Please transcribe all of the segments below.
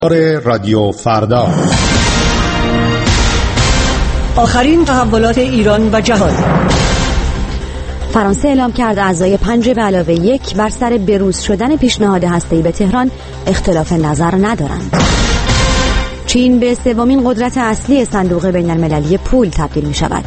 رادیو فردا. آخرین تحولات ایران و جهان. فرانسه اعلام کرد اعضای 5+1 بر سر بروز شدن پیشنهاد هسته‌ای به تهران اختلاف نظر ندارند. چین به سومین قدرت اصلی صندوق بین‌المللی پول تبدیل می شود.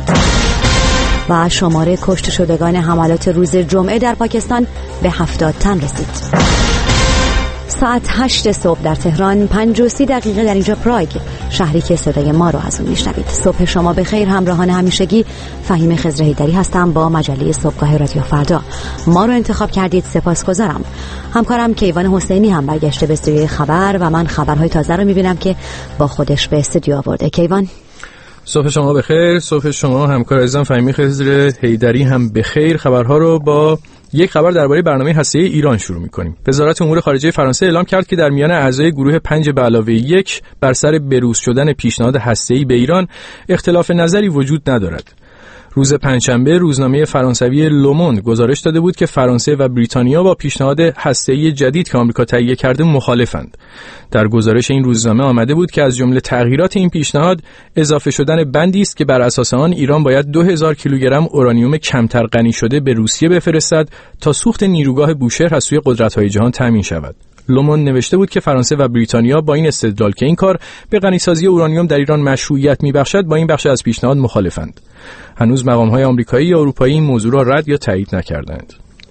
و شمار کشته شدگان حملات روز جمعه در پاکستان به 70 تن رسید. ساعت 8 صبح در تهران، 5:30 در اینجا پراگ، شهری که صدای ما رو از اون میشنوید. صبح شما بخیر همراهان همیشگی. فهیم خضر حیدری هستم با مجله صبحگاه رادیو فردا. ما رو انتخاب کردید، سپاسگزارم. همکارم کیوان حسینی هم برگشته به استودیوی خبر و من خبرهای تازه رو میبینم که با خودش به استودیو آورده. کیوان، صبح شما بخیر. صبح شما همکار عزیزم فهیمی خضر حیدری هم بخیر. خبرها رو با یک خبر درباره برنامه هسته‌ای ایران شروع می‌کنیم. وزارت امور خارجه فرانسه اعلام کرد که در میان اعضای گروه 5+1 بر سر بروز شدن پیشنهاد هسته‌ای به ایران اختلاف نظری وجود ندارد. روز پنجشنبه روزنامه فرانسوی لوموند گزارش داده بود که فرانسه و بریتانیا با پیشنهاد هسته‌ای جدید که آمریکا تهیه کرده مخالفند. در گزارش این روزنامه آمده بود که از جمله تغییرات این پیشنهاد اضافه شدن بندی است که بر اساس آن ایران باید 2000 کیلوگرم اورانیوم کمتر غنی شده به روسیه بفرستد تا سوخت نیروگاه بوشهر از سوی قدرت‌های جهان تامین شود. لوموند نوشته بود که فرانسه و بریتانیا با این استدلال که این کار به غنیسازی اورانیوم در ایران مشروعیت می‌بخشد با این بخش از پیشنهاد مخالفند. هنوز مقام‌های آمریکایی یا اروپایی این موضوع را رد یا تایید نکردند.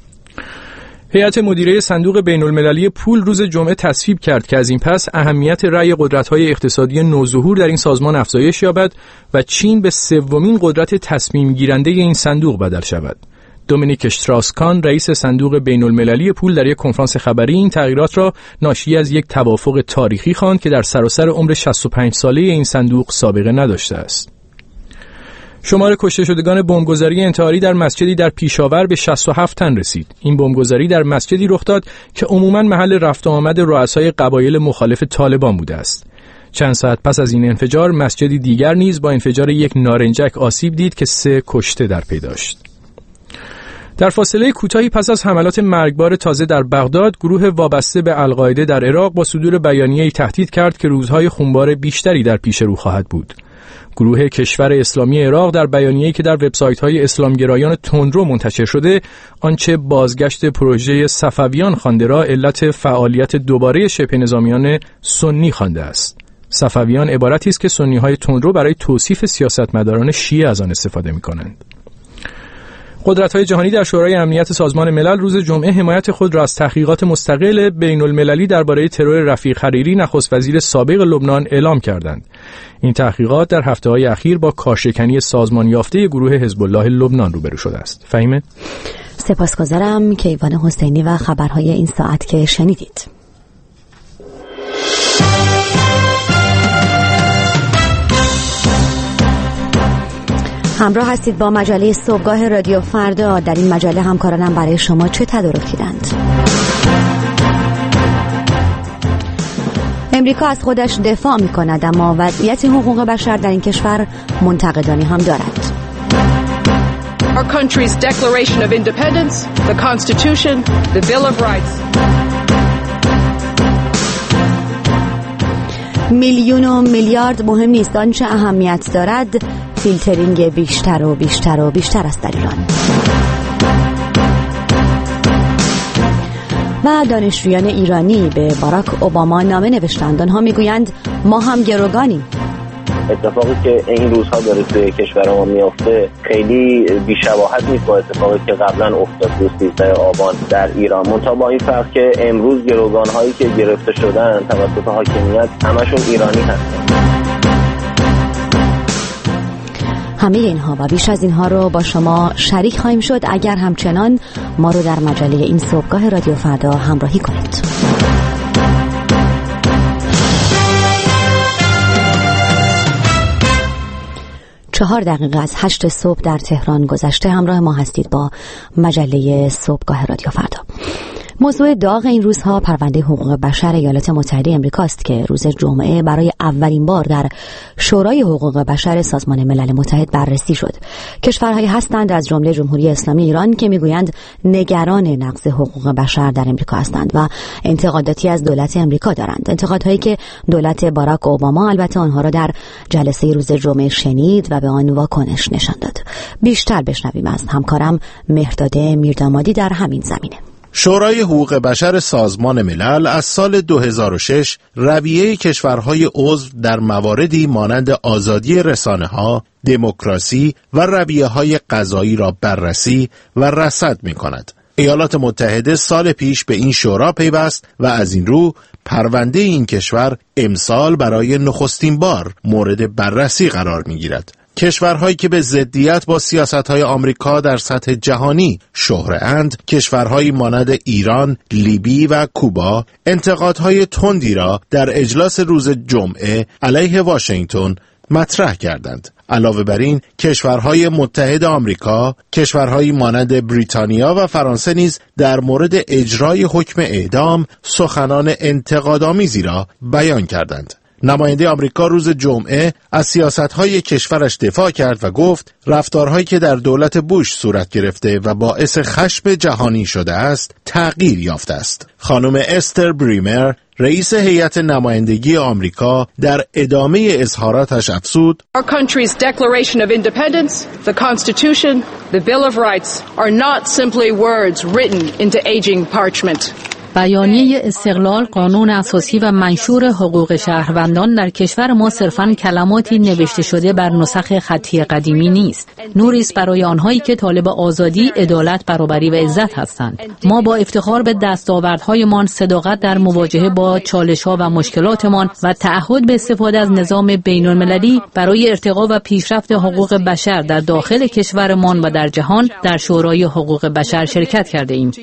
هیئت مدیره صندوق بین‌المللی پول روز جمعه تصویب کرد که از این پس اهمیت رأی قدرت‌های اقتصادی نوظهور در این سازمان افزایش یابد و چین به سومین قدرت تصمیم گیرنده این صندوق بدل شود. دومینیک اشتراسکان رئیس صندوق بین‌المللی پول در یک کنفرانس خبری این تغییرات را ناشی از یک توافق تاریخی خواند که در سراسر عمر 65 ساله این صندوق سابقه نداشته است. شمار کشته شدگان بمبگذاری انتحاری در مسجدی در پیشاور به 67 تن رسید. این بمبگذاری در مسجدی رخ داد که عموماً محل رفت و آمد رؤسای قبایل مخالف طالبان بوده است. چند ساعت پس از این انفجار مسجدی دیگر نیز با انفجار یک نارنجک آسیب دید که 3 کشته در پی داشت. در فاصله کوتاهی پس از حملات مرگبار تازه در بغداد، گروه وابسته به القاعده در عراق با صدور بیانیه‌ای تهدید کرد که روزهای خونبار بیشتری در پیش رو خواهد بود. گروه کشور اسلامی عراق در بیانیه‌ای که در وبسایت‌های اسلامگرایان تندرو منتشر شده، آنچه بازگشت پروژه صفویان خوانده را علت فعالیت دوباره شبه نظامیان سنی خوانده است. صفویان عبارتی است که سنی‌های تندرو برای توصیف سیاستمداران شیعه از آن استفاده می‌کنند. قدرت‌های جهانی در شورای امنیت سازمان ملل روز جمعه حمایت خود را از تحقیقات مستقل بین‌المللی درباره ترور رفیق حریری نخست وزیر سابق لبنان اعلام کردند. این تحقیقات در هفته‌های اخیر با کارشکنی سازمان یافته گروه حزب الله لبنان روبرو شده است. فهیمه؟ سپاسگزارم کیوان حسینی و خبرهای این ساعت که شنیدید. همراه هستید با مجله صبحگاه رادیو فردا. در این مجله همکارانم برای شما چه تدارک دیدند؟ امریکا از خودش دفاع می‌کند اما وضعیت حقوق بشر در این کشور منتقدانی هم دارد. Our country's Declaration of Independence, the Constitution, the Bill of Rights. میلیون و میلیارد مهم نیست، آنچه اهمیت دارد فیلترینگ بیشتر و بیشتر و بیشتر است در ایران. و دانشجویان ایرانی به باراک اوباما نامه نوشتند. آنها میگویند ما هم گروگانیم. اتفاقی که این روزها داره توی کشور ما میفته خیلی بی‌شباهت نیست با اتفاقی که قبلا افتاد روز 13 آبان در ایران. منتها با این فرق که امروز گروگان‌هایی که گرفته شدن توسط حاکمیت همشون ایرانی هستن. همه اینها و بیش از اینها رو با شما شریک خواهیم شد اگر همچنان ما رو در مجله این صبحگاه رادیو فردا همراهی کنید. 4 دقیقه از 8 صبح در تهران گذشته. همراه ما هستید با مجله صبحگاه رادیو فردا. موضوع داغ این روزها پرونده حقوق بشر ایالات متحده آمریکا است که روز جمعه برای اولین بار در شورای حقوق بشر سازمان ملل متحد بررسی شد. کشورهایی هستند از جمله جمهوری اسلامی ایران که میگویند نگران نقض حقوق بشر در آمریکا هستند و انتقاداتی از دولت آمریکا دارند. انتقادهایی که دولت باراک اوباما البته آنها را در جلسه روز جمعه شنید و به آن واکنش نشان داد. بیشتر بشنویم از همکارم مهرداد میردامادی در همین زمینه. شورای حقوق بشر سازمان ملل از سال 2006 رویه کشورهای عضو در مواردی مانند آزادی رسانه‌ها، دموکراسی و رویه‌های قضایی را بررسی و رصد می‌کند. ایالات متحده سال پیش به این شورا پیوست و از این رو پرونده این کشور امسال برای نخستین بار مورد بررسی قرار می‌گیرد. کشورهایی که به ضدیت با سیاست‌های آمریکا در سطح جهانی شهره‌اند، کشورهایی مانند ایران، لیبی و کوبا، انتقادهای تندی را در اجلاس روز جمعه علیه واشنگتن مطرح کردند. علاوه بر این، کشورهای متحد آمریکا، کشورهایی مانند بریتانیا و فرانسه نیز در مورد اجرای حکم اعدام سخنان انتقادآمیزی را بیان کردند. نماینده آمریکا روز جمعه از سیاست‌های کشورش دفاع کرد و گفت رفتارهایی که در دولت بوش صورت گرفته و باعث خشم جهانی شده است تغییر یافته است. خانم استر بریمر رئیس هیئت نمایندگی آمریکا در ادامه اظهاراتش افزود: Our country's Declaration of Independence, the Constitution, the Bill of Rights are not simply words written into aging parchment. بیانیه استقلال، قانون اساسی و منشور حقوق شهروندان در کشور ما صرفاً کلماتی نوشته شده بر نسخ خطی قدیمی نیست. نوری است برای آنهایی که طالب آزادی، عدالت، برابری و عزت هستند. ما با افتخار به دستاوردهایمان، صداقت در مواجهه با چالش‌ها و مشکلاتمان و تعهد به استفاده از نظام بین‌المللی برای ارتقا و پیشرفت حقوق بشر در داخل کشورمان و در جهان در شورای حقوق بشر شرکت کرده ایم.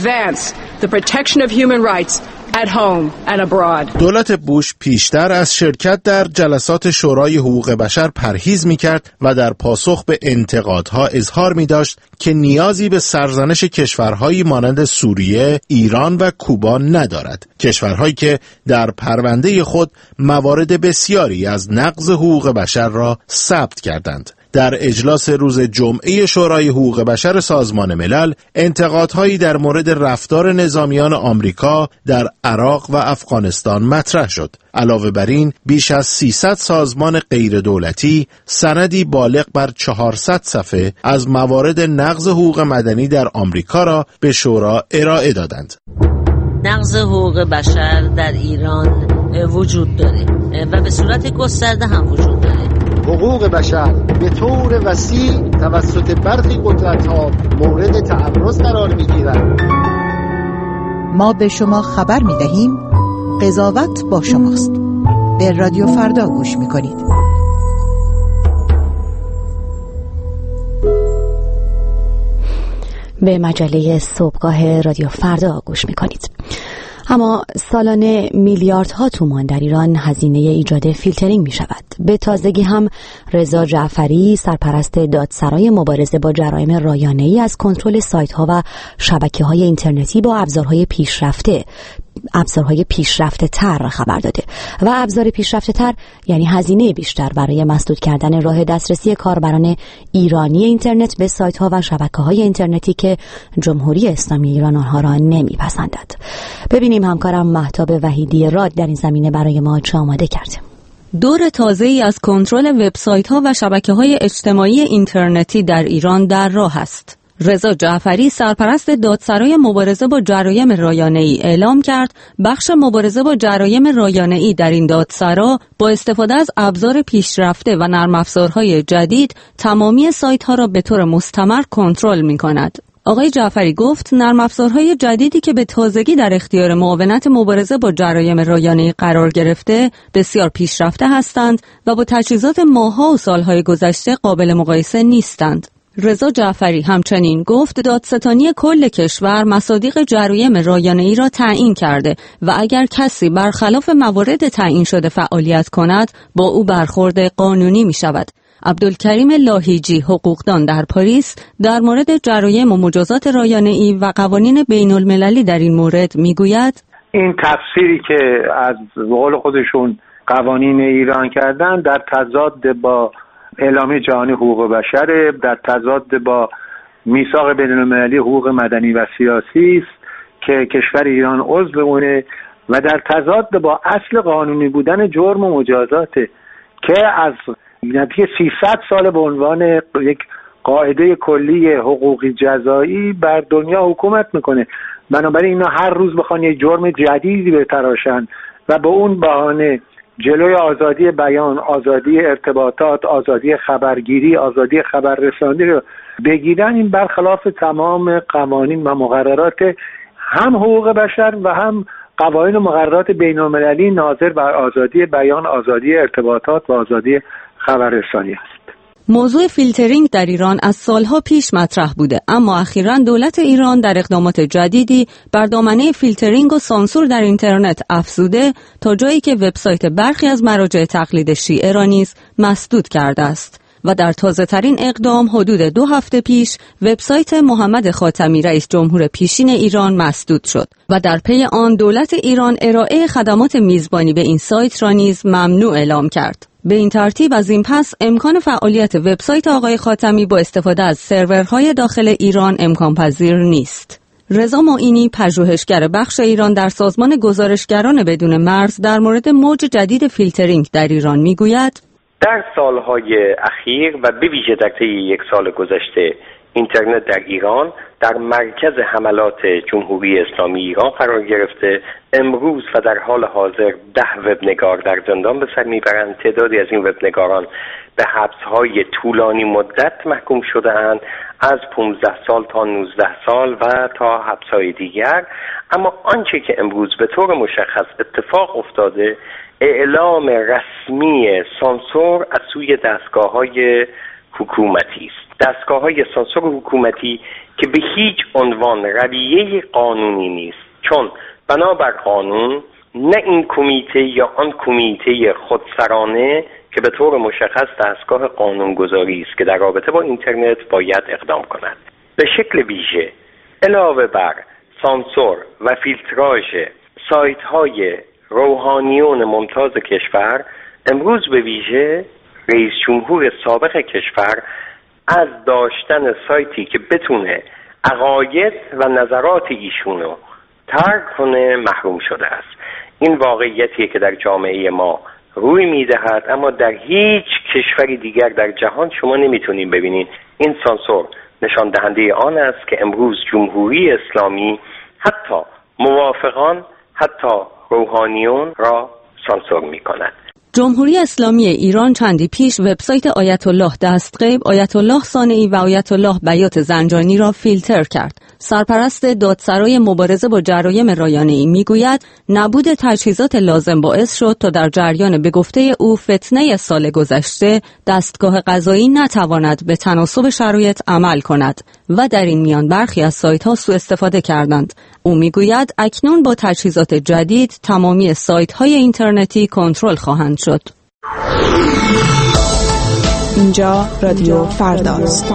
Of human rights at home and abroad. دولت بوش پیشتر از شرکت در جلسات شورای حقوق بشر پرهیز می‌کرد و در پاسخ به انتقادها اظهار می‌داشت که نیازی به سرزنش کشورهایی مانند سوریه، ایران و کوبا ندارد. کشورهایی که در پرونده خود موارد بسیاری از نقض حقوق بشر را ثبت کردند. در اجلاس روز جمعه شورای حقوق بشر سازمان ملل انتقادهایی در مورد رفتار نظامیان آمریکا در عراق و افغانستان مطرح شد. علاوه بر این، بیش از 300 سازمان غیردولتی سندی بالغ بر 400 صفحه از موارد نقض حقوق مدنی در آمریکا را به شورا ارائه دادند. نقض حقوق بشر در ایران وجود داره و به صورت گسترده هم وجود داره. حقوق بشر به طور وسیع توسط برخی قدرت‌ها مورد تعرض قرار می‌گیرد. ما به شما خبر می‌دهیم قضاوت با شماست. به رادیو فردا گوش می‌کنید. به مجله صبحگاه رادیو فردا گوش می‌کنید. اما سالانه میلیاردها تومان در ایران هزینه ایجاد فیلترینگ می شود. به تازگی هم رضا جعفری، سرپرست دادسرای مبارزه با جرایم رایانه‌ای، از کنترل سایت‌ها و شبکه‌های اینترنتی با ابزارهای پیشرفته تر خبر داده و ابزار پیشرفته تر یعنی هزینه بیشتر برای مسدود کردن راه دسترسی کاربران ایرانی اینترنت به سایت‌ها و شبکه‌های اینترنتی که جمهوری اسلامی ایران آنها را نمی‌پسندد. ببینیم همکارم مهتاب وحیدی راد در این زمینه برای ما چه آماده کرده. دور تازه‌ای از کنترل وبسایت‌ها و شبکه‌های اجتماعی اینترنتی در ایران در راه است. رضا جعفری، سرپرست دادسرای مبارزه با جرایم رایانه‌ای، اعلام کرد بخش مبارزه با جرایم رایانه‌ای در این دادسرا با استفاده از ابزار پیشرفته و نرم افزارهای جدید تمامی سایت‌ها را به طور مستمر کنترل می‌کند. آقای جعفری گفت نرم افزارهای جدیدی که به تازگی در اختیار معاونت مبارزه با جرایم رایانه‌ای قرار گرفته بسیار پیشرفته هستند و با تجهیزات ماه‌ها و سال‌های گذشته قابل مقایسه نیستند. رضا جعفری همچنین گفت دادستانی کل کشور مصادیق جرایم رایانه‌ای را تعیین کرده و اگر کسی برخلاف موارد تعیین شده فعالیت کند با او برخورد قانونی می شود. عبدالکریم لاهیجی، حقوقدان در پاریس، در مورد جرایم و مجازات رایانه‌ای و قوانین بین المللی در این مورد میگوید: این تفسیری که از قول خودشون قوانین ایران کردن در تضاد با اعلامیه جهانی حقوق بشر، در تضاد با میثاق بین المللی حقوق مدنی و سیاسی است که کشور ایران عضو اونه و در تضاد با اصل قانونی بودن جرم و مجازاته که از نزدیک 300 سال به عنوان یک قاعده کلی حقوقی جزایی بر دنیا حکومت میکنه. بنابراین اینا هر روز بخوان یک جرم جدیدی بتراشن و به اون بهانه جلوی آزادی بیان، آزادی ارتباطات، آزادی خبرگیری، آزادی خبررسانی رو بگیرن، این برخلاف تمام قوانین و مقررات هم حقوق بشر و هم قوانین و مقررات بین المللی ناظر بر آزادی بیان، آزادی ارتباطات و آزادی خبررسانی است. موضوع فیلترینگ در ایران از سالها پیش مطرح بوده، اما اخیراً دولت ایران در اقدامات جدیدی بر دامنه فیلترینگ و سانسور در اینترنت افزوده تا جایی که وبسایت برخی از مراجع تقلید شیعه را نیز مسدود کرده است. و در تازه‌ترین اقدام حدود 2 هفته پیش وبسایت محمد خاتمی رئیس جمهور پیشین ایران مسدود شد و در پی آن دولت ایران ارائه خدمات میزبانی به این سایت را نیز ممنوع اعلام کرد. به این ترتیب از این پس امکان فعالیت وبسایت آقای خاتمی با استفاده از سرورهای داخل ایران امکان پذیر نیست. رضا معینی، پژوهشگر بخش ایران در سازمان گزارشگران بدون مرز، در مورد موج جدید فیلترینگ در ایران میگوید: در سالهای اخیر و به ویژه در طی 1 سال گذشته اینترنت در ایران در مرکز حملات جمهوری اسلامی ایران قرار گرفته. امروز و در حال حاضر 10 وبنگار در زندان به سر میبرند. تعدادی از این وبنگاران به حبس‌های طولانی مدت محکوم شده‌اند، از 15 سال تا 19 سال و تا حبس‌های دیگر. اما آنچه که امروز به طور مشخص اتفاق افتاده اعلام رسمی سانسور از سوی دستگاه‌های حکومتی است. دستگاه‌های سانسور حکومتی که به هیچ عنوان رویه قانونی نیست، چون بنابر قانون نه این کمیته یا آن کمیته خودسرانه که به طور مشخص دستگاه قانونگذاری است که در رابطه با اینترنت باید اقدام کند. به شکل ویژه علاوه بر سانسور و فیلتراژ سایت‌های روحانیون ممتاز کشور، امروز به ویژه رئیس جمهور سابق کشور از داشتن سایتی که بتونه عقاید و نظرات ایشونو ترک کنه محروم شده است. این واقعیتیه که در جامعه ما روی میدهد، اما در هیچ کشوری دیگر در جهان شما نمیتونین ببینین. این سانسور نشان دهنده آن است که امروز جمهوری اسلامی حتی موافقان، حتی روحانیون را سانسور میکند. جمهوری اسلامی ایران چندی پیش وبسایت آیت الله دستغیب، آیت الله صانعی و آیت الله بیات زنجانی را فیلتر کرد. سرپرست دادسرای مبارزه با جرایم رایانه‌ای میگوید نبود تجهیزات لازم باعث شد تا در جریان به گفته او فتنه سال گذشته دستگاه قضایی نتواند به تناسب شرایط عمل کند و در این میان برخی از سایت‌ها سوء استفاده کردند. او میگوید اکنون با تجهیزات جدید تمامی سایت‌های اینترنتی کنترل خواهند شد. اینجا رادیو فرداست.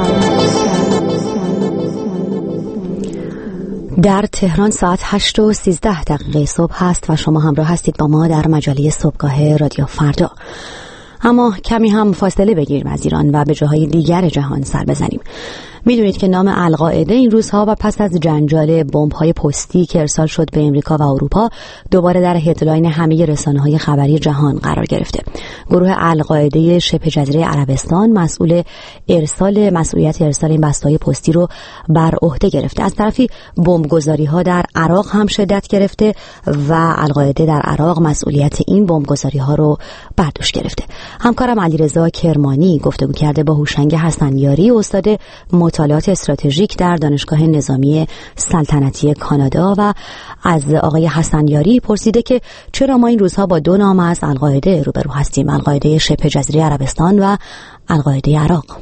در تهران ساعت 8:13 صبح هست و شما همراه هستید با ما در مجله صبحگاه رادیو فردا. اما کمی هم فاصله بگیریم از ایران و به جاهای دیگر جهان سر بزنیم. میدونید که نام القاعده این روزها و پس از جنجال بمب‌های پستی که ارسال شد به امریکا و اروپا دوباره در هدلاین همه رسانه‌های خبری جهان قرار گرفته. گروه القاعده شبه جزیره عربستان مسئولیت ارسال این بسته‌های پستی رو بر عهده گرفته. از طرفی بمبگذاری‌ها در عراق هم شدت گرفته و القاعده در عراق مسئولیت این بمبگذاری‌ها رو بر دوش گرفته. همکارم علیرضا کرمانی گفتگو کرده با هوشنگ حسنیاری، استاد مطالعات استراتژیک در دانشگاه نظامی سلطنتی کانادا، و از آقای حسنیاری پرسیده که چرا ما این روزها با 2 نام از القاعده روبرو هستیم، القاعده شبه جزیره عربستان و القاعده عراق.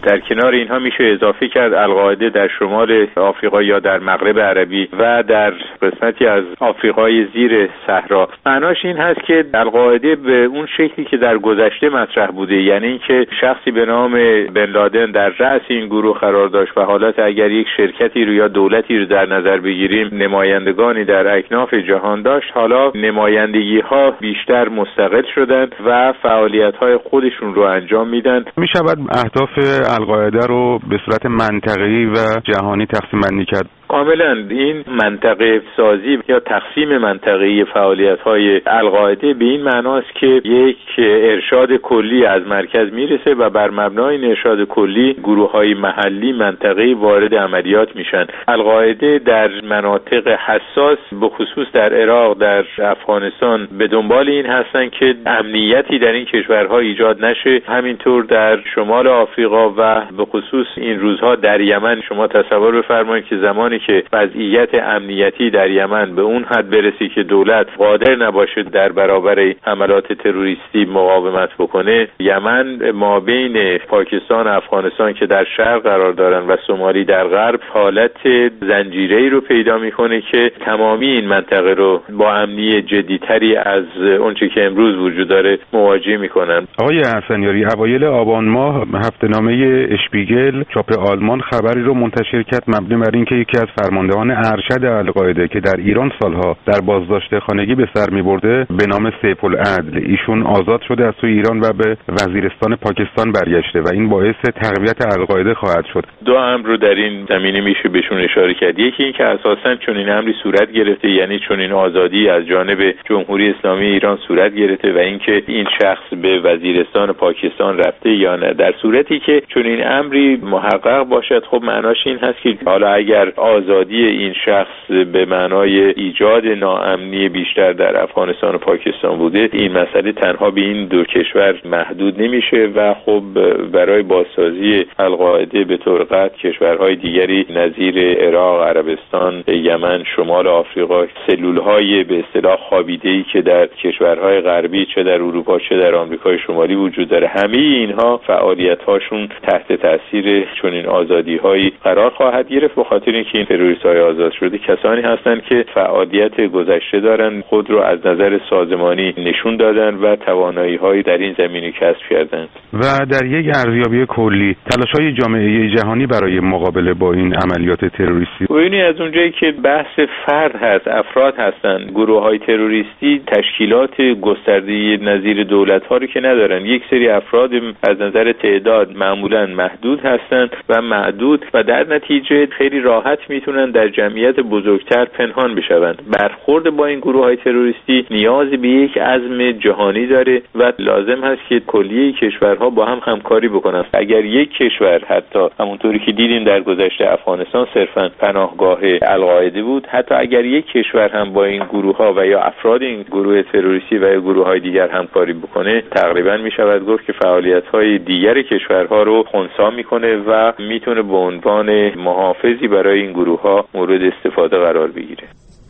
در کنار اینها میشه اضافه کرد القاعده در شمال آفریقا یا در مغرب عربی و در قسمتی از آفریقای زیر صحرا. معناش این هست که القاعده به اون شکلی که در گذشته مطرح بوده، یعنی اینکه شخصی به نام بن لادن در رأس این گروه قرار داشت و حالت اگر یک شرکتی رو یا دولتی رو در نظر بگیریم نمایندگانی در اکناف جهان داشت، حالا نمایندگی ها بیشتر مستقل شدن و فعالیت های خودشون رو انجام میدن. میشود اهداف القاعده رو به صورت منطقه‌ای و جهانی تقسیم بندی کرد؟ کاملا این منطقه سازی یا تقسیم منطقه‌ای فعالیت‌های القاعده به این معناست که یک ارشاد کلی از مرکز میرسه و بر مبنای این ارشاد کلی گروه‌های محلی منطقه‌ای وارد عملیات میشن. القاعده در مناطق حساس به خصوص در عراق، در افغانستان به دنبال این هستن که امنیتی در این کشورها ایجاد نشه. همینطور در شمال آفریقا و به خصوص این روزها در یمن شما تصور بفرمایید که زمانی که وضعیت امنیتی در یمن به اون حد برسی که دولت قادر نباشه در برابر حملات تروریستی مقاومت بکنه، یمن ما بین پاکستان و افغانستان که در شرق قرار دارن و سومالی در غرب حالت زنجیره‌ای رو پیدا میکنه که تمامی این منطقه رو با امنی جدیتری از اونچه که امروز وجود داره مواجه میکنن. آقای حسنیاری، اوایل آبان ماه هفته‌نامه اشپیگل چاپ آلمان خبری رو منتشر کرد مبنی بر اینکه یکی از فرماندهان ارشد القاعده که در ایران سالها در بازداشت خانگی به سر می‌برده به نام سیف العدل، ایشون آزاد شده از توی ایران و به وزیرستان پاکستان برگشته و این باعث تقویت القاعده خواهد شد. دو امر رو در این زمینه میشه بهشون اشاره کرد. یکی این که اساساً چون این امری صورت گرفته، یعنی چون این آزادی از جانب جمهوری اسلامی ایران صورت گرفته و اینکه این شخص به وزیرستان پاکستان رفته یا نه. در صورتی که چون این امری محقق باشد، خب معناش این هست که حالا اگر آزادی این شخص به معنای ایجاد ناامنی بیشتر در افغانستان و پاکستان بوده، این مسئله تنها به این دو کشور محدود نمیشه و خب برای بازسازی القاعده به طور قطع کشورهای دیگری نظیر عراق، عربستان، یمن، شمال آفریقا، سلولهای به اصطلاح خوابیده‌ای که در کشورهای غربی چه در اروپا چه در آمریکای شمالی وجود داره، همه اینها فعالیت‌هاشون تحت تاثیر چنین آزادی‌هایی قرار خواهد گرفت، به خاطر اینکه این تروریست‌های آزاد شده کسانی هستند که فعالیت گذشته دارن، خود رو از نظر سازمانی نشون دادن و توانایی‌هایی در این زمینه کسب کردند. و در یک ارزیابی کلی تلاش‌های جامعه جهانی برای مقابله با این عملیات تروریستی، ببینید از اونجایی که بحث فرد هست، افراد هستند، گروه‌های تروریستی تشکیلات گسترده نظیر دولت‌ها رو که ندارن. یک سری افراد از نظر تعداد معمولاً محدود هستند و معدود و در نتیجه خیلی راحت میتونن در جمعیت بزرگتر پنهان بشوند. برخورد با این گروه‌های تروریستی نیاز به یک عزم جهانی داره و لازم هست که کلیه کشورها با هم همکاری بکنن. اگر یک کشور، حتی همونطوری که دیدیم در گذشته افغانستان صرفاً پناهگاه القاعده بود، حتی اگر یک کشور هم با این گروه‌ها و یا افراد این گروه تروریستی و یا گروه‌های دیگر همکاری بکنه، تقریباً میشود گفت که فعالیت‌های دیگر کشورها رو خنثی میکنه و میتونه به عنوان محافظی برای این گروه‌ها مورد استفاده قرار بگیره.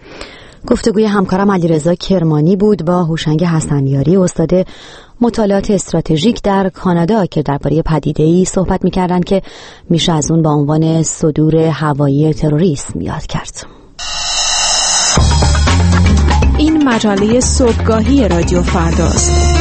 گفتگوی همکارم علیرضا کرمانی بود با هوشنگ حسنیاری، استاد مطالعات استراتژیک در کانادا، که درباره پدیده‌ای صحبت می‌کردند که میشه از اون با عنوان صدور هوایی تروریسم یاد کرد. این مجله صبحگاهی رادیو فرداست.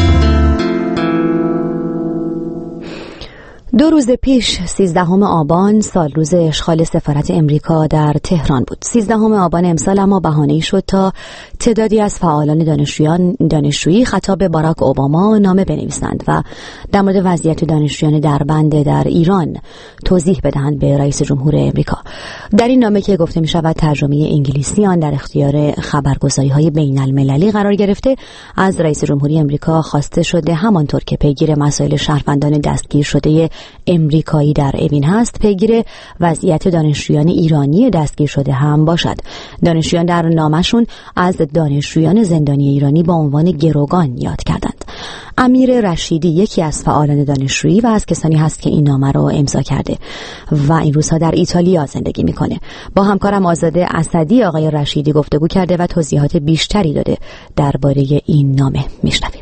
2 روز پیش 13 آبان سال روز اشغال سفارت امریکا در تهران بود. 13 آبان امسال اما بهانه‌ای شد تا تعدادی از فعالان دانشجویی خطاب باراک اوباما نامه بنویسند و در مورد وضعیت دانشجویان دربند در ایران توضیح بدهند به رئیس جمهور امریکا. در این نامه که گفته می شود ترجمه انگلیسی آن در اختیار خبرگزاری‌های بین‌المللی قرار گرفته، از رئیس جمهوری امریکا خواسته شده همانطور که پیگیر مسائل شهروندان دستگیر شده امریکایی در اوین هست، پیگیر وضعیت دانشجویان ایرانی دستگیر شده هم باشد. دانشجویان در نامشون از دانشجویان زندانی ایرانی با عنوان گروگان یاد کردند. امیر رشیدی یکی از فعالان دانشجویی و از کسانی هست که این نامه رو امضا کرده و این روزها در ایتالیا زندگی میکنه. با همکارم آزاده اسدی آقای رشیدی گفتگو کرده و توضیحات بیشتری داده درباره این نامه. میشنویم.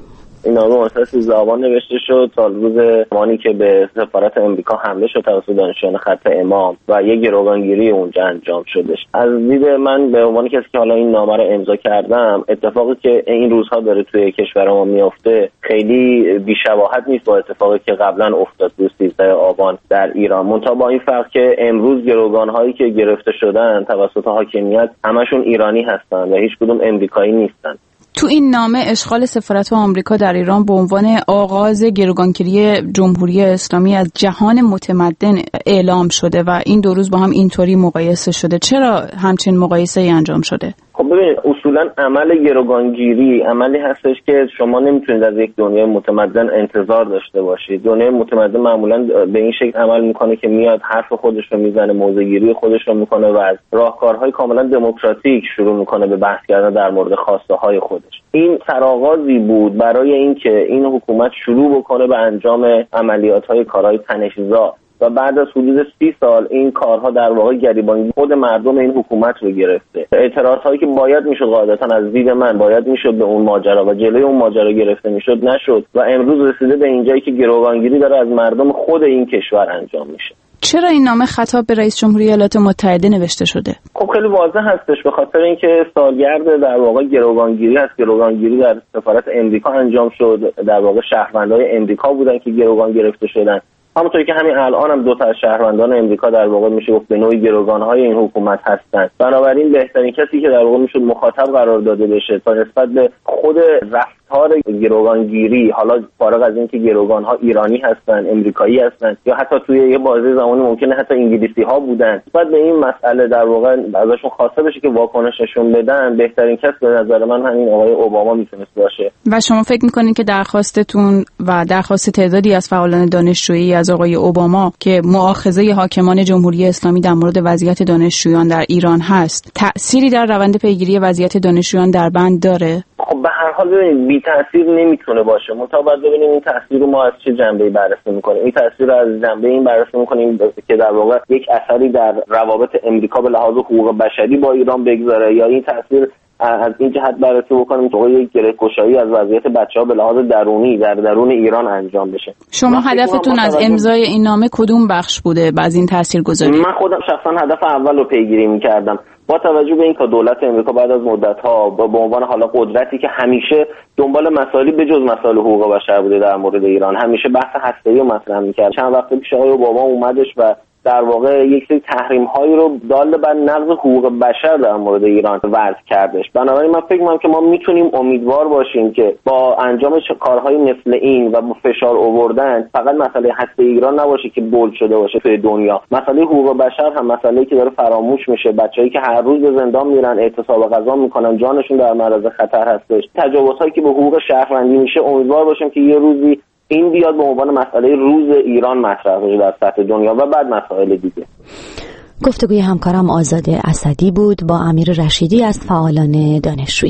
این نامه منحصر 13 آبان نوشته شد، سال روز زمانی که به سفارت امریکا حمله شد توسط دانشجویان خط امام و یک گروگانگیری اونجا انجام شدش. از دید من به عنوان کسی که حالا این نامه رو امضا کردم، اتفاقی که این روزها داره توی کشور ما میفته خیلی بی‌شباهت نیست با اتفاقی که قبلا افتاد روز 13 آبان در ایران، منتها با این فرق که امروز گروگان‌هایی که گرفته شدن توسط حاکمیت همشون ایرانی هستن و هیچ کدوم امریکایی نیستن. تو این نامه اشغال سفارت آمریکا در ایران به عنوان آغاز گروگانگیری جمهوری اسلامی از جهان متمدن اعلام شده و این دو روز با هم اینطوری مقایسه شده. چرا همچین مقایسه‌ای انجام شده؟ خب ببینید، اصولا عمل گروگانگیری عملی هستش که شما نمیتونید از یک دنیای متمدن انتظار داشته باشید. دنیای متمدن معمولا به این شکل عمل میکنه که میاد حرف خودش رو میزنه، موضع‌گیری خودش رو میکنه و از راهکارهای کاملا دموکراتیک شروع میکنه به بحث کردن در مورد خواسته های خودش. این سرآغازی بود برای اینکه این حکومت شروع بکنه به انجام عملیات‌های کارهای تنش‌زا و بعد از حدود 30 سال این کارها در واقع گریبانی خود مردم این حکومت رو گرفته. اعتراضهایی که باید میشد قاعدتا از دید من باید میشد به اون ماجرا و جلوی اون ماجرا گرفته میشد نشد و امروز رسیده به اینجایی که گروگانگیری داره از مردم خود این کشور انجام میشه. چرا این نامه خطاب به رئیس جمهوری ایالات متحده نوشته شده؟ خب خیلی واضح هستش، به خاطر اینکه سالگرد در واقع گروگانگیری هست. گروگانگیری در سفارت امریکا انجام شد، در واقع شهروندای امریکا بودن که گروگان گرفته شدن. همونطوری که همین الان هم 2 تا از شهروندان امریکا در واقع میشه گفت به نوعی گروگان‌های این حکومت هستند. بنابراین بهترین کسی که در واقع میشد مخاطب قرار داده بشه تا نسبت به خود رفتار گروگانگیری، حالا فارغ از اینکه گروگان‌ها ایرانی هستن، امریکایی هستن یا حتی توی یه بازه زمانی ممکنه حتی انگلیسی‌ها بودن، نسبت به این مسئله در واقع ازشون خواسته بشه که واکنش نشون بدن، بهترین کس به نظر من همین آقای اوباما میتونست باشه. و شما فکر می‌کنید که درخواستتون و درخواست تعدادی از فعالان دانشجویی از آقای اوباما که مؤاخذه حاکمان جمهوری اسلامی در مورد وضعیت دانشجویان در ایران هست، تأثیری در روند پیگیری وضعیت دانشجویان در بند داره؟ خب به هر حال ببینید، بی تاثیر نمیتونه باشه. باید ببینیم این تاثیر رو ما از چه جنبه‌ای بررسی می‌کنیم. این تاثیر رو از جنبه این بررسی می‌کنیم که در واقع یک اثری در روابط امریکا به لحاظ حقوق بشری با ایران بگذاره، یا این تاثیر از این جهت بررسی بکنیم که یک گره‌گشایی از وضعیت بچه‌ها به لحاظ درونی در درون ایران انجام بشه. شما هدفتون از امضای این نامه کدوم بخش بوده از این تاثیرگذاری؟ من خودم شخصا هدف اول رو پیگیری می‌کردم، با توجه به اینکه دولت امریکا بعد از مدت‌ها به عنوان حالا قدرتی که همیشه دنبال مسائلی به جز مسائل حقوق بشر بوده در مورد ایران، همیشه بحث هسته‌ای رو مطرح می‌کرد. چند وقت پیش آقای اوباما اومدش و در واقع یک سری تحریم‌هایی رو دال بر نقض حقوق بشر در مورد ایران وضع کردش. بنابراین من فکر می‌کنم که ما میتونیم امیدوار باشیم که با انجام کارهای مثل این و با فشار آوردن فقط مسئله هسته ایران نباشه که بولد شده باشه توی دنیا. مسئله حقوق بشر هم مسئله‌ای که داره فراموش میشه. بچه‌ای که هر روز به زندان میرن، اعتصاب غذا میکنن، جانشون در معرض خطر هستش. تجاوزهایی که به حقوق شهروندی میشه، امیدوار باشیم که یه روزی این بیاد به عنوان مسئله روز ایران مطرح بشه در سطح دنیا و بعد مسائل دیگه. گفتگوی همکارم آزاد اسدی بود با امیر رشیدی از فعالان دانشجویی.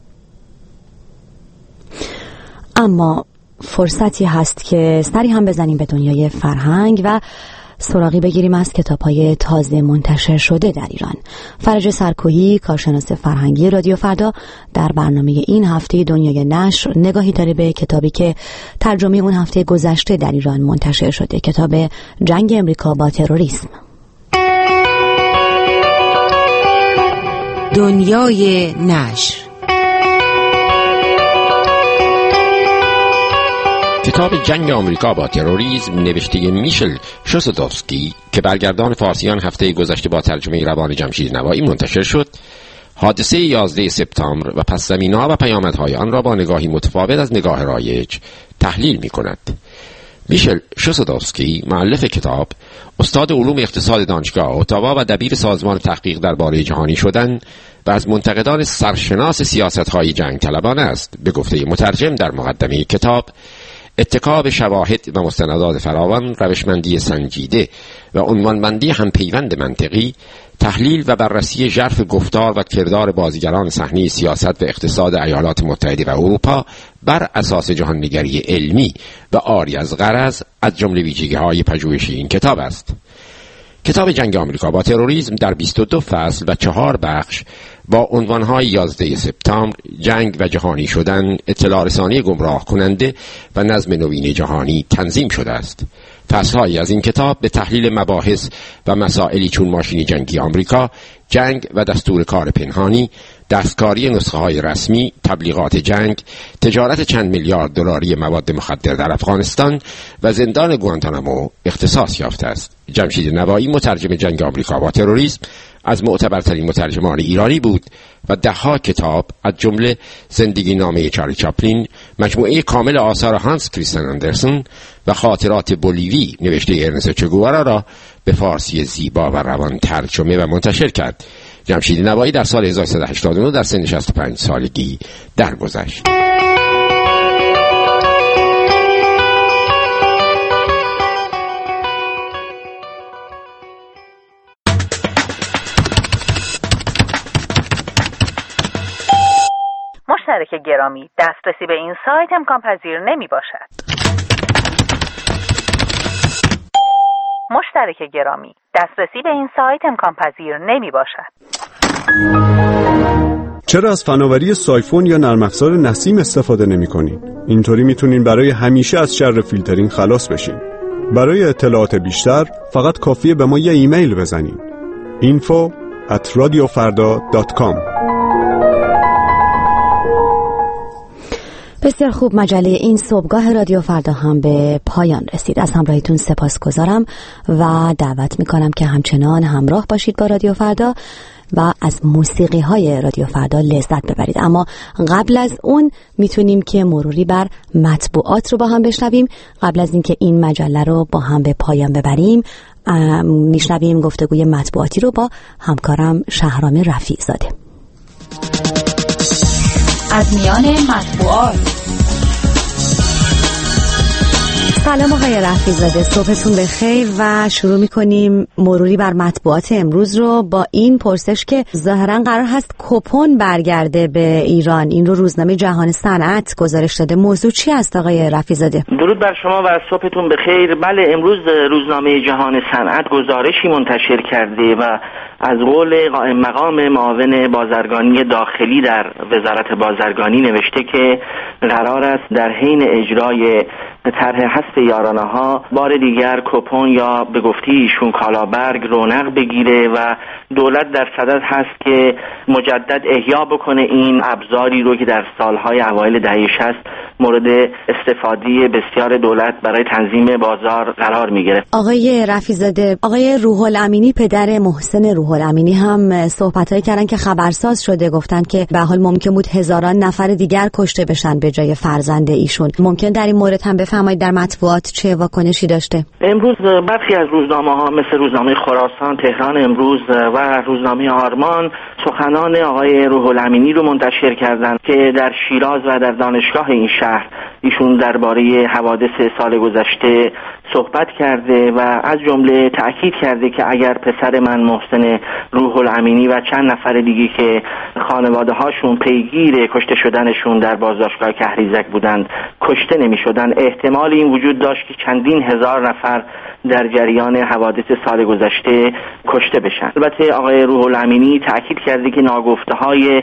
اما فرصتی هست که سری هم بزنیم به دنیای فرهنگ و سراغی بگیریم از کتاب‌های تازه منتشر شده در ایران. فرج سرکوهی، کارشناس فرهنگی رادیو فردا، در برنامه این هفته دنیای نشر نگاهی داره به کتابی که ترجمه اون هفته گذشته در ایران منتشر شده، کتاب جنگ امریکا با تروریسم. دنیای نشر. کتاب جنگ آمریکا با تروریسم نوشته میشل شوسودوفسکی که برگردان فارسیان هفته گذشته با ترجمه روان جمشید نوایی منتشر شد، حادثه 11 سپتامبر و پس زمینه‌ها و پیامدهای آن را با نگاهی متفاوت از نگاه رایج تحلیل می‌کند. میشل شوسودوفسکی، مؤلف کتاب، استاد علوم اقتصاد دانشگاه اتاوا و دبیر سازمان تحقیق درباره جهانی شدن و از منتقدان سرشناس سیاست‌های جنگ طلبانه است. به گفته مترجم در مقدمه کتاب، اتکا به شواهد و مستندات فراوان، روشمندی سنجیده و عنوانبندی همپیوند منطقی، تحلیل و بررسی ژرف گفتار و کردار بازیگران صحنه سیاست و اقتصاد ایالات متحده و اروپا بر اساس جهان‌نگری علمی و عاری از غرض از جمله ویژگی‌های پژوهشی این کتاب است. کتاب جنگ آمریکا با تروریسم در 22 فصل و 4 بخش با عنوان‌های 11 سپتامبر، جنگ و جهانی شدن، اطلاع رسانی گمراه کننده و نظم نوین جهانی تنظیم شده است. فصل‌هایی از این کتاب به تحلیل مباحث و مسائلی چون ماشین جنگی آمریکا، جنگ و دستور کار پنهانی، دستکاری نسخه‌های رسمی، تبلیغات جنگ، تجارت چند میلیارد دلاری مواد مخدر در افغانستان و زندان گوانتانامو اختصاص یافته است. جمشید نوایی، مترجم جنگ آمریکا با تروریسم، از معتبرترین مترجمان ایرانی بود و ده‌ها کتاب از جمله زندگی نامه چارلی چاپلین، مجموعه کامل آثار هانس کریستین اندرسن و خاطرات بولیوی نوشته ارنست چه گوارا را به فارسی زیبا و روان ترجمه و منتشر کرد. جمشید نوایی در سال 1389 در سن 65 سالگی درگذشت. مشترک گرامی، دسترسی به این سایت امکان پذیر نمی باشد. مشترک گرامی، دسترسی به این سایت امکان پذیر نمی باشد. چرا از فناوری سایفون یا نرم افزار نسیم استفاده نمی کنین؟ اینطوری میتونین برای همیشه از شر فیلترینگ خلاص بشین. برای اطلاعات بیشتر فقط کافیه به ما یه ایمیل بزنین. info@radiofarda.com. بسیار خوب، مجله این صبحگاه رادیو فردا هم به پایان رسید. از همراهیتون سپاسگزارم و دعوت میکنم که همچنان همراه باشید با رادیو فردا و از موسیقی های رادیو فردا لذت ببرید. اما قبل از اون میتونیم که مروری بر مطبوعات رو با هم بشنویم. قبل از اینکه این مجله رو با هم به پایان ببریم میشنویم گفتگوی مطبوعاتی رو با همکارم شهرام رفیع زاده. از میان مطبوعات. سلام آقای رفیع زاده، صبحتون بخیر و شروع میکنیم مروری بر مطبوعات امروز رو با این پرسش که ظاهرا قرار هست کوپن برگرده به ایران. این رو روزنامه جهان صنعت گزارش داده. موضوع چی است آقای رفیع زاده؟ درود بر شما و صبحتون بخیر. بله، امروز روزنامه جهان صنعت گزارشی منتشر کرده و از قول قائم مقام معاون بازرگانی داخلی در وزارت بازرگانی نوشته که قرار است در حین اجرای طرح حذف یارانه‌ها بار دیگر کوپن یا به گفته ایشون کالابرگ رونق بگیره و دولت در صدد هست که مجدد احیا بکنه این ابزاری رو که در سالهای اوایل دهه 60 مورد استفاده بسیار دولت برای تنظیم بازار قرار میگیره. آقای رفیع زاده، آقای روح الامینی پدر محسن روح الامینی هم صحبتایی کردن که خبرساز شده، گفتن که به حال ممکن بود هزاران نفر دیگر کشته بشن به جای فرزند ایشون. ممکن در این مورد هم بفرمایید در مطبوعات چه واکنشی داشته؟ امروز برخی از روزنامه‌ها مثل روزنامه خراسان، تهران امروز و روزنامه آرمان سخنان آقای روح الامینی رو منتشر کردند که در شیراز و در دانشگاه این شهر ایشون درباره حوادث سال گذشته صحبت کرده و از جمله تأکید کرده که اگر پسر من محسن روح الامینی و چند نفر دیگه که خانواده هاشون پیگیر کشته شدنشون در بازداشتگاه کهریزک بودند کشته نمی شدن، احتمال این وجود داشت که چندین هزار نفر در جریان حوادث سال گذشته کشته بشن. البته آقای روح الامینی تأکید کرده که ناگفته‌های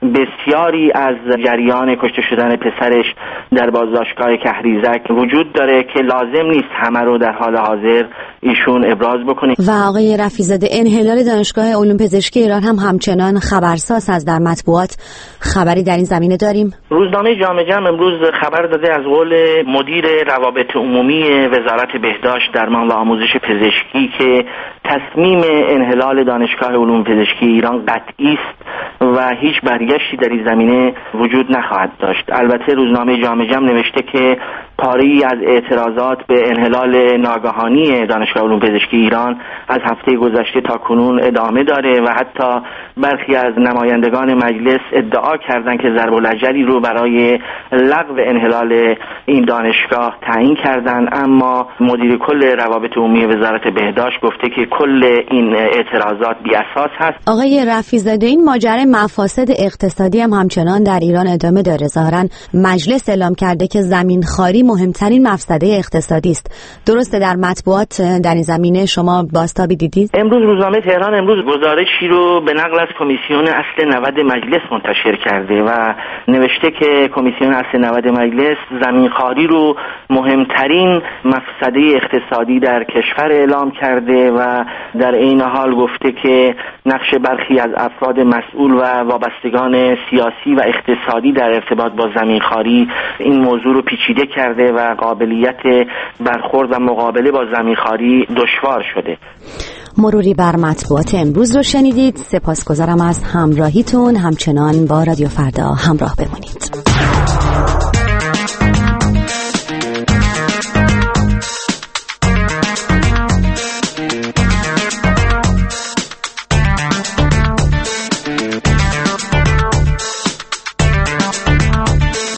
بسیاری از جریان کشته شدن پسرش در بازداشتگاه کهریزک وجود داره که لازم نیست همه رو در حال حاضر ایشون ابراز بکنه. و آقای رفیع زاده، انحلال دانشگاه علوم پزشکی ایران هم همچنان خبرساز از در مطبوعات خبری در این زمینه داریم. روزنامه جامعه جمع امروز خبر داده از قول مدیر روابط عمومی وزارت بهداشت، درمان و آموزش پزشکی که تصمیم انحلال دانشگاه علوم پزشکی ایران قطعی است و هیچ برگشتی در این زمینه وجود نخواهد داشت. البته روزنامه جامعه جمع نوشته که پاره‌ای از اعتراضات به انحلال ناگهانی دانشگاه علوم پزشکی ایران از هفته گذشته تا کنون ادامه داره و حتی برخی از نمایندگان مجلس ادعا کردند که ضرب الاجلی رو برای لغو انحلال این دانشگاه تعیین کردند، اما مدیر کل روابط عمومی وزارت بهداشت گفته که کل این اعتراضات بی اساس هست. آقای رفیع زاده، این ماجرای مفاسد اقتصادی هم همچنان در ایران ادامه داره. ظاهرا مجلس اعلام کرده که زمین خواری مهمترین مفسده اقتصادی است. درسته در مطبوعات در این زمینه شما بازتابی دیدید؟ امروز روزنامه تهران گزارشی رو به نقل از کمیسیون اصل 90 مجلس منتشر کرده و نوشته که کمیسیون اصل 90 مجلس زمینخواری رو مهمترین مفسده اقتصادی در کشور اعلام کرده و در این حال گفته که نقش برخی از افراد مسئول و وابستگان سیاسی و اقتصادی در ارتباط با زمینخواری این موضوع رو پیچیده کرده و قابلیت برخورد و مقابله با زمینخواری دشوار شده. مروری بر مطبوعات امروز رو شنیدید. سپاسگزارم از همراهیتون. همچنان با رادیو فردا همراه بمونید.